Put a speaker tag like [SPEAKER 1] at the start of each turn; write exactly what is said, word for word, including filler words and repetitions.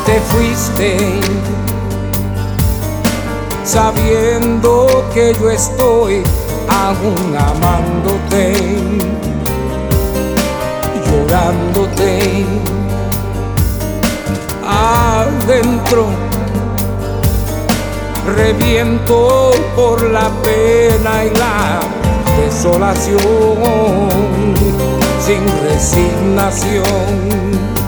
[SPEAKER 1] te fuiste, sabiendo que yo estoy aún amándote, llorándote adentro. Reviento por la pena y la desolación, sin resignación.